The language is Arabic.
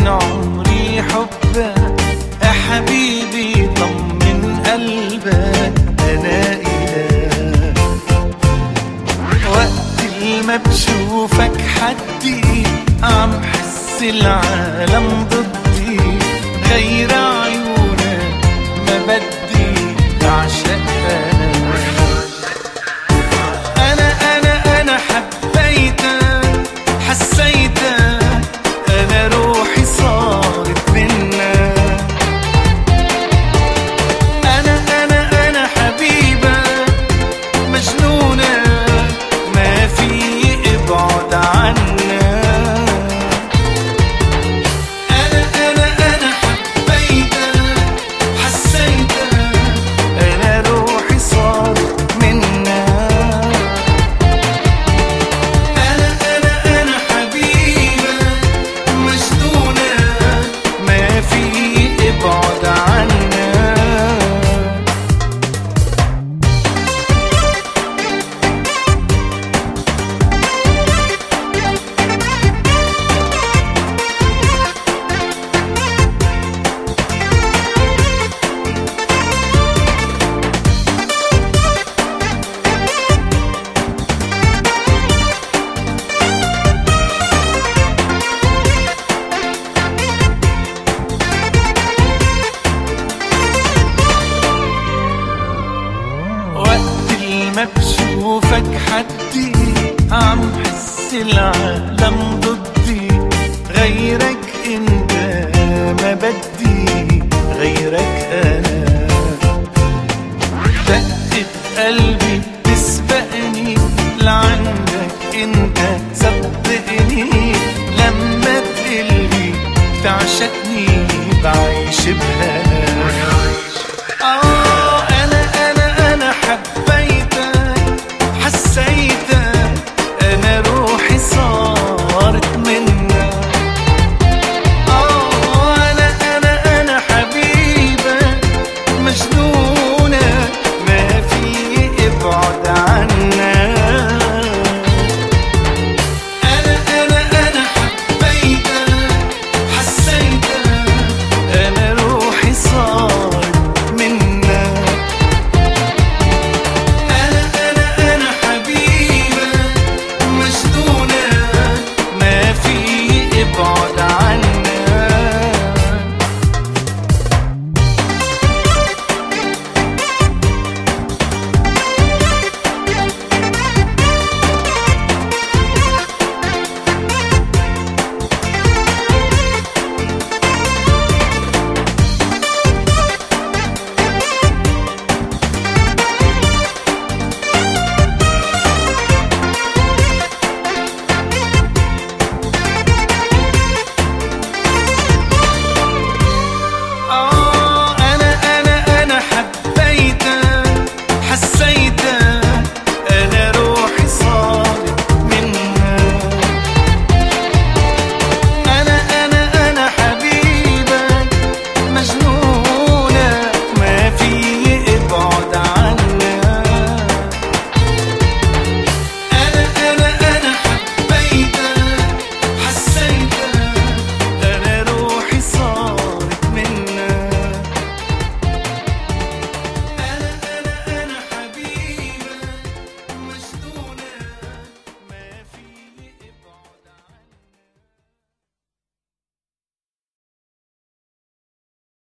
من عمري حبك يا حبيبي، طمن قلبك أنا إله. وقت ما بشوفك حدي عم حس العالم ضدي، غير عيونك ما بدي أعشق أنا حبيتك حسيتك، أنا روحي صارت منك. أنا حبيبك مجنونك، ما في ابعد عنك. أنا حبيتك حسيتك، أنا روحي صارت منك. أنا حبيبك مجنونك، ما في ابعد عنك. ما بشوفك حدي عم حس العالم ضدي، غيرك انت ما بدي، غيرك انا. دقة قلبي تسبقني لعندك انت، صدقني لما تقلي بتعشقني بعيش بهنا.